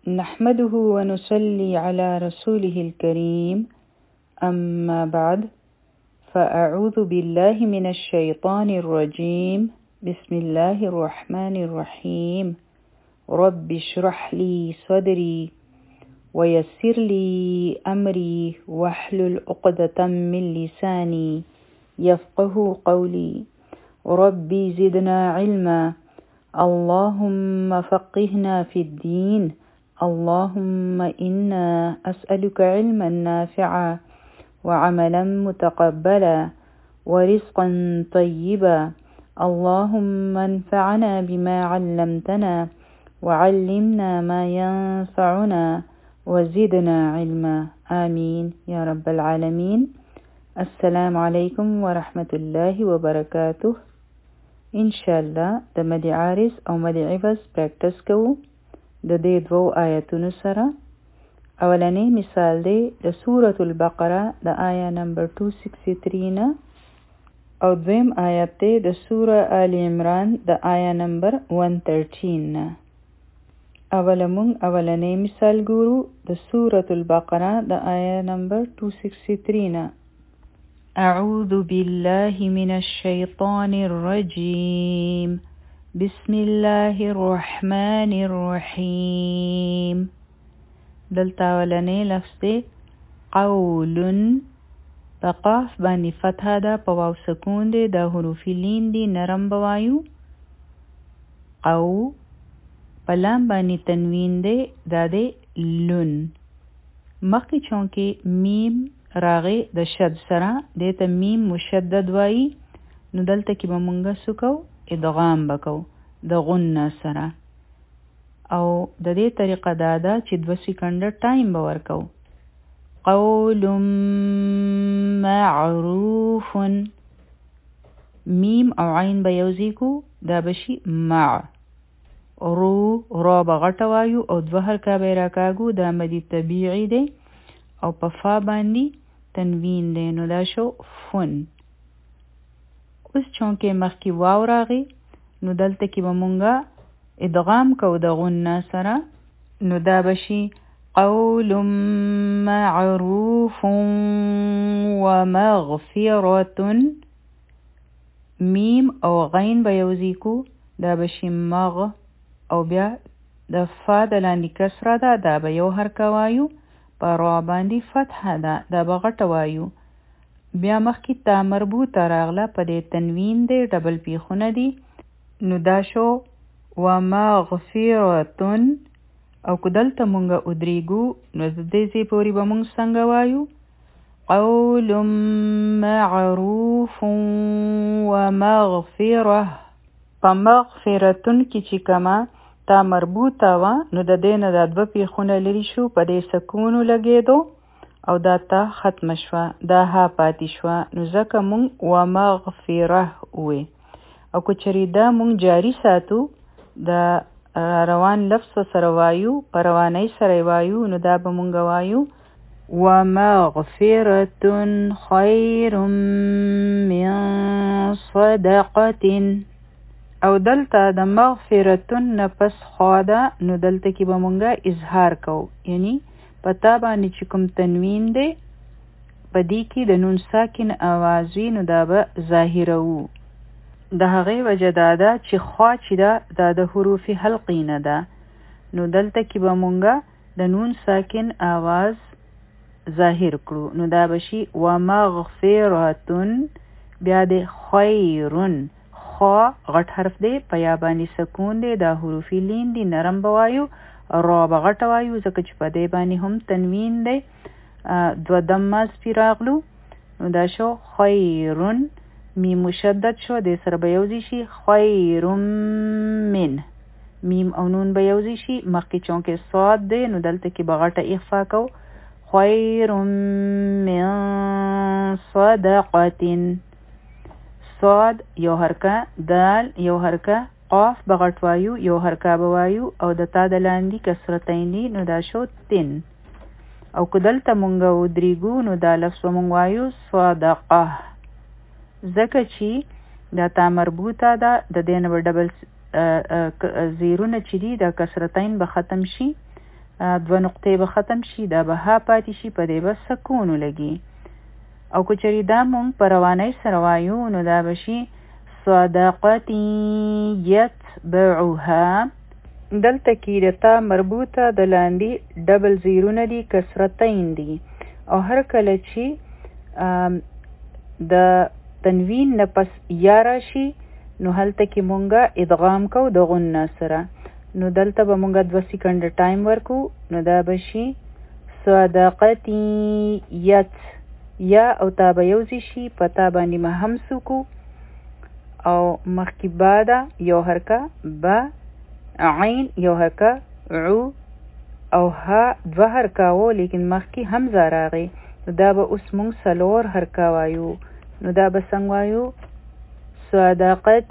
نحمده ونصلي على رسوله الكريم أما بعد فأعوذ بالله من الشيطان الرجيم بسم الله الرحمن الرحيم رب اشرح لي صدري ويسر لي أمري واحلل عقدة من لساني يفقه قولي ربي زدنا علما اللهم فقهنا في الدين اللهم إنا أسألك علما نافعا وعملا متقبلا ورزقا طيبا اللهم انفعنا بما علمتنا وعلمنا ما ينفعنا وزدنا علما آمين يا رب العالمين. السلام عليكم ورحمة الله وبركاته. ان شاء الله د مدی عارض او مدی عوض پریکټس کوو د دې دوو آیتونو سره. اولنی مثال دی د سورة البقره د آیه نمبر 263 نه او دویم آیت دی د سوره آل عمران د آیه نمبر 113 نه. اولنی مثال ګورو د سورة البقره د آیه نمبر 263 نه. أعوذ بالله من الشيطان الرجيم بسم الله الرحمن الرحيم. دلتا ولنی لفظ دی قول په قاف باندې فتحه ده په واو سکون دی د حروف لین دی نرم بوایو او په لام باندې تنوین دی دا دی لن. مخکې چونکې میم راغی د شد سره دیتا میم مشدد وایی نو دلته کې به مونږه سکو ادغام بکو د غنه سره او د دې طریقه دا ده چې 2 سکنډه ټایم به ورکو. قول معروف میم او عین به یوځای کو دا بشي مع. را به غټه وایو او 2 حرکه به راکاږو دا مدی طبیعي دی او په فا باندې تنوین دی نو دا شو فن. اوس چونکې مخکې واو راغی نو دلته کې به مونږه ادغام کو د غنه سره نو دا بشي قول معروف ومغفرة. میم او غین به یوځای کو دا بشي مغ او بیا د فا د لاندې کسره ده دا به یو حرکه وایو په را باندې فتحه ده دا به غټه وایو. بیا مخکې تا مربوطه راغله په دې تنوین دی ډبل پیخونه دي نو دا شو ومغفرة. او که دلته مونږه ادریګو نو د دې ځای پورې به مونږ څنګه وایو قول معروف ومغفرة. په مغفرتون کې چې کما تا مربوطه وا نو د دې نه دا 2 پیخونه لري شو په دې سکونو لګېدو او دا تا ختم شوه دا ها پاتې شوه نو ځکه مونږ ومغفره وی. او که چېرې دا مونږ جاری ساتو د روان لفظ سره وایو په روانۍ سره وایو نو دا به مونږ وایو ومغفرة خیر من صدقة. او دلته د مغفرتون نفس خواده نو دلته کې به مونږه اظهار کو یعنی پتا باندې چې کوم تنوین دی په دې کې د نون ساکن آواز وي نو دا به ظاهره وو. د هغې وجه دا ده چې خوا چې دا د حروف حلقی نه ده نو دلته کې به مونږه د نون ساکن آواز ظاهر کړو نو دا بشي ومغفرتون. بیا د خیرون خوا غټ حرف دی په یا باندې سکون دی دا حروف لین دی نرم بوایو را به غټه وایو ځکه چې په دې باندې هم تنوین دی 2 دماز پی راغلو نو دا شو خیرون. میم مشدد شو د سره به یوځای شي خیر من. میم او نون به یوځای شي مخکې چونکې صاد دی نو دلته کې به غټه اخفا کو خیر من صدقة. صاد یو حرکه دال یو حرکه قاف بغټ وایو یو حرکه بوایو او د تا د لاندې کسرتین دی نو دا شو تن. او که دلته مونږه ودریګو نو دا لفظ مونږ وایو صدقه ځکه چې دا تا مربوطه ده د دې نه به ډبل زیرونه چې دي د کسرتین به ختم شي دوه نقطې به ختم شي، دا به ها پاتې شي، په دې به سکون ولګي. او که چېرې دا مونږ په روانۍ سره وایو نو دا به شي صدقة یتبعها. دلته کې د تا مربوطه د لاندې ډبل زیرونه دي، کسرتین دي، او هر کله چې د تنوین نه پس یا راشي نو هلته کې مونږه ادغام کو د غنه سره. نو دلته به مونږه 2 سیکنډ ټایم ورکو، نو دا به شي صدقة یت، یا او تا به یوځای شي، په تا باندې ما همس وکو، او مخکې با ده یو حرکه، با، عین یو حرکه، عو، او ها 2 حرکه وو لیکن مخکې همزه راغی، نو دا به اوس مونږ 4 حرکه وایو. نو دا به څنګه وایو؟ صدقة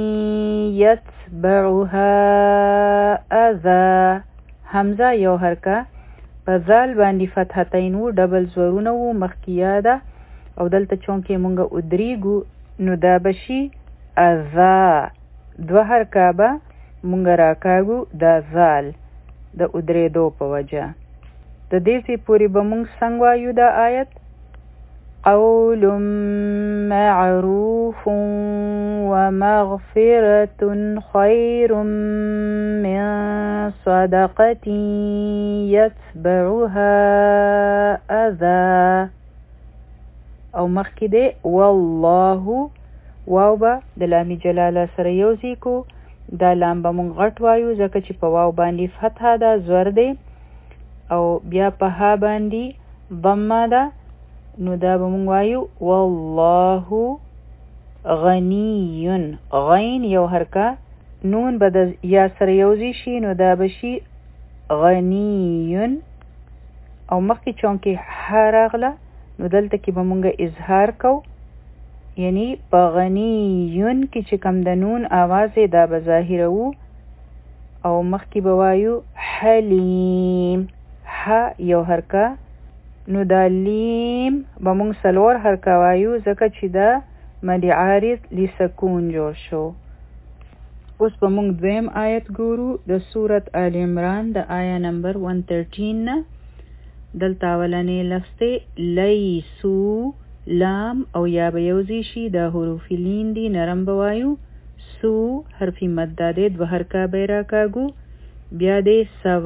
یتبعها اذا، همزه یو حرکه، په ذال باندې فتحتین وو، ډبل زورونه وو مخکې یاده، او دلته چونکې مونږه ادریږو نو دا به شي اذا، 2 حرکه به مونږه راکاږو دا ذال د ادریدو په وجه. د دې ځای پورې به مونږ څنګه وایو دا آیت؟ قول معروف ومغفرة خير من صدقة يتبعها أذى. او مخکې دی والله، واو به د لام جلاله سره یوځای کو، دا لام به مونږ غټ وایو ځکه چې په واو باندې فتحه ده، زور دی، او بیا په ها باندې ضمه ده، نو دا به مونږ وایو والله غنی، غین یو حرکه، نون به د یا سره یوځای شي، نو دا به شي غنی، او مخکې چونکې ها راغله نو دلته کې به مونږ اظهار کو، یعنی په غنیون کې چې کم د نون آواز دا به ظاهره وو، او مخکې به وایو حلیم، ها یو حرکه، نو دا لیم به مونږ 4 حرکه وایو ځکه چې دا مد عارض لسکون جوړ شو. اوس به مونږ دویم آیت ګورو د سورت آل عمران د آیا نمبر 113 نه. دلته اولنې لفظ دی لیسو، لام او یا به یوځای شي، دا حروف لین دي، نرم به وایو. سو حرف مد دی، 2 حرکه به یې راکاږو. بیا دی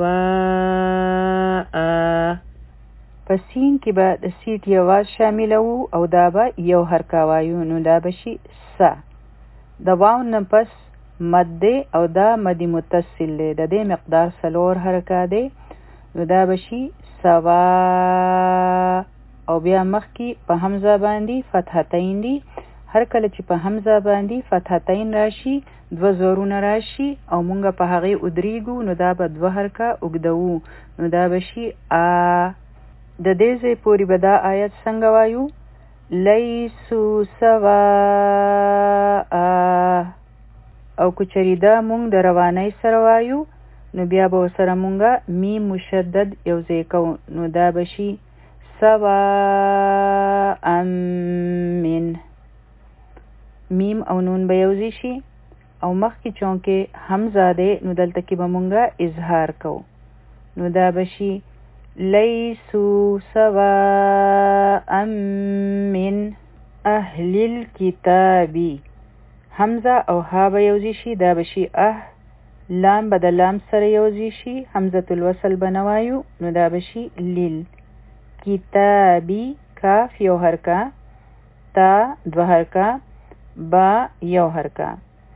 سواء، په سین کې به د سیټ یواز شامله وو، او دا به یو حرکه وایو، نو دا به شي سا. د واو نه پس مد دی، او دا مد متصل دی، د دې مقدار 4 حرکه دی، نو دا به شي سوا. او بیا مخکې په حمزه باندې فتحتین دي، هر کله چې په حمزه باندې فتحتین راشي 2 زورونه راشي او مونږه په هغې ادریږو، نو دا به 2 حرکه اوږدوو، نو دا به شي آ. د دې ځای پورې به دا آیت څنګه وایو؟ لیسو سواء. او که چېرې دا مونږ د روانۍ سره وایو نو بیا به ورسره مونږه میم مشدد یو ځای کوو، نو دا به شي سواء من. میم او نون به یوځای شي، او مخکې چونکې حمزه دی نو دلته کې به مونږه اظهار کوو، نو دا به شي لیسو سواء من اهل الكتابی. حمزه او ها به یوځای شي، دا به شي لام به د لام سره یوځای شي، حمزه الوصل به نه وایو، نو دا به شي لیل. کتابی، کاف یو حرکه، تا 2 حرکه، با یو حرکه.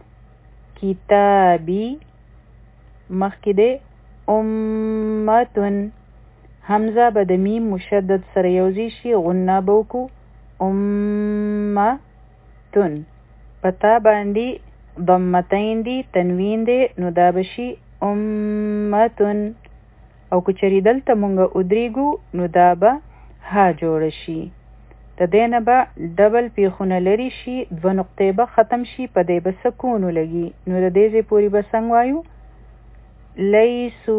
کتابی مخکې دی امتن، حمزه به د میم مشدد سره یوځای شي، غنه به وکړو، امتن. پتا باندې ضمتین دی، تنوین دی، نو دا به شي امتن. او که چېرې دلته مونږه ادریږو نو دا به ها جوړه شي، د دې نه به ډبل پیښونه لرې شي، 2 نقطې به ختم شي، په دې به سکون ولګي، نو د دې ځای پورې به څنګه وایو؟ لیسو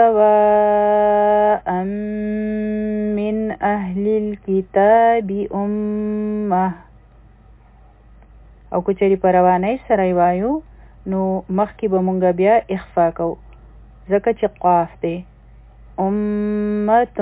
سواء من اهل الكتاب امه. او که چېرې په روانۍ سره وایو نو مخکې به مونږه بیا اخفا کوو ځکه چې قاف دی. أمة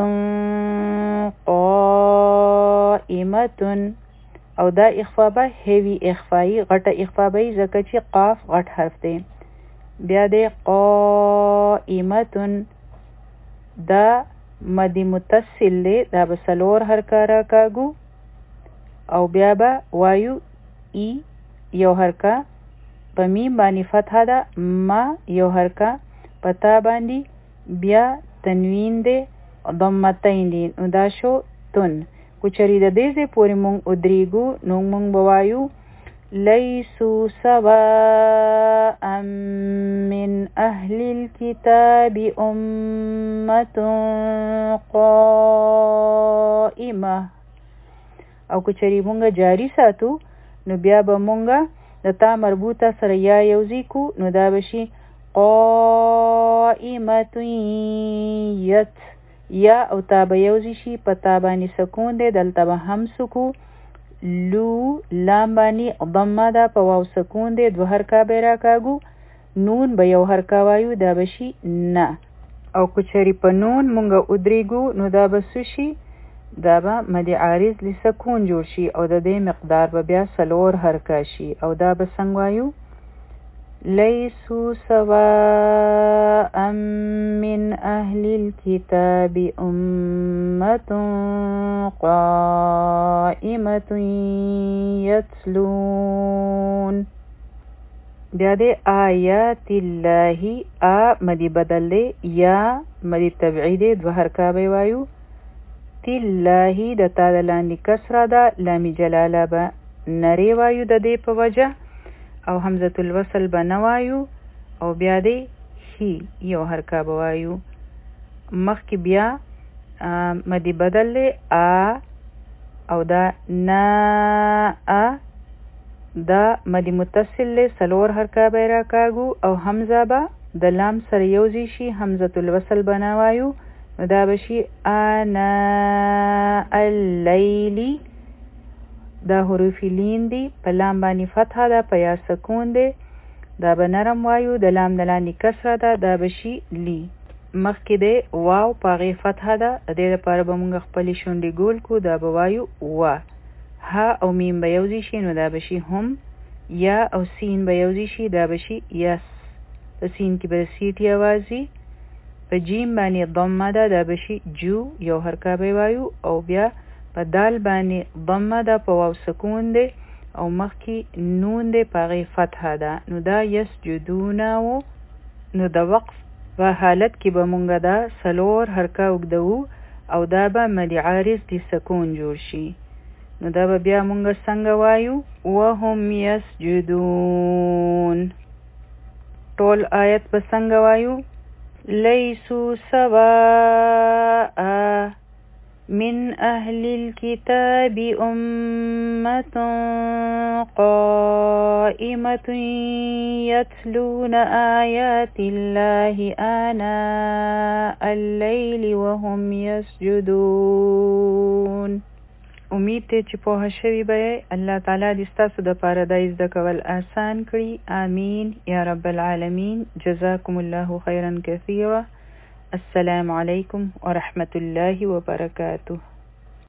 قائمة او دا اخفا به هیوی اخفایی غټه اخفا به ځکه چې قاف غټ حرف دی. بیا د قائمتن دا مدی متصل دی، دا به څلور حرکه راکاږو او بیا به وایو ای یو حرکه، په میم باندې فتحه ده، ما یو حرکه، په تا باندې بیا تنوین دی، ضمتین دی، نو دا شو تن. کچری د دې ځای پورې مونږ ادریږو نو مونږ به وایو لیسو سواء من اهل الكتاب امة قائمة. او کچری مونږ جاری ساتو نو بیا به مونږ د تا مربوطه سره یا یوځای کو، نو دا بشي قائمة یت، یا او تا به یوځای شي، په تا باندې سکون دی، دلته به هم سکو، لو لام باندې ضمه ده، په واو سکون دی، دو حرکه به راکاږو، نون به یو حرکه وایو، دا بشي نه. او کچری په نون مونږ ادریږو نو دا به څه شي، دا به مد عارض لسکون جوړ شي او د دې مقدار به بیا څلور حرکه شي. او دا به څنګه وایو لیسو سواء من اهل الكتاب امة قائمة یتلون. بیا د آیات الله آ مدی بدل دی، یا مدی تبعی دی، دو حرکه به وایو، تالله د تا د لاندې کسره ده، لامی جلاله به نری وایو د دې په وجه، او حمزه الوصل به نه وایو، او بیا دی هی یو حرکه به وایو. مخکې بیا مدی بدل دی آ، او دا نا آ، دا مدی متصل دی، څلور حرکه به راکاږو، او حمزه به د لام سره یوځای شي، حمزه الوصل به نه وایو، نو دا بشي آنا اللیلی. دا حروف لین دی، په لام باندې فتحه ده، په یا سکون دی، دا به نرم وایو، د لام د لاندې کسره ده، دا بشي لی. مخکې دی واو په هغې فتحه ده، د دې لپاره به مونږ خپلې شونډې ګول کو، دا به وایو وا. ها او میم به یوځای شي نو دا بشي هم، یا او سین به یوځای شي، دا بشي یس. په سین کې به سیټ آوازي، په جیم باندې ضمه ده، دا بشي جو یو حرکه به وایو، او بیا په دال باندې ضمه ده، په واو سکون دی، او مخکې نون دی، په هغې فتحه ده، نو دا یسجدونه و. نو د وقف په حالت کې به مونږ دا څلور حرکه اوږدوو او دا به مد عارض د سکون جوړ شي. نو دا به بیا مونږ څنګه وایو وهم یسجدون. ټول آیت به څنګه وایو لیسو سواء من اهل الكتاب امة قائمة يتلون آيات الله آناء الليل وهم يسجدون. امید ته چې پوه شوي به الله تعالی دې ستاسو دپاره دا زده کول آسان کړي. آمین یا رب العالمین. جزاکم الله خیرا کثیرا. السلام علیکم ورحمة الله وبرکاته.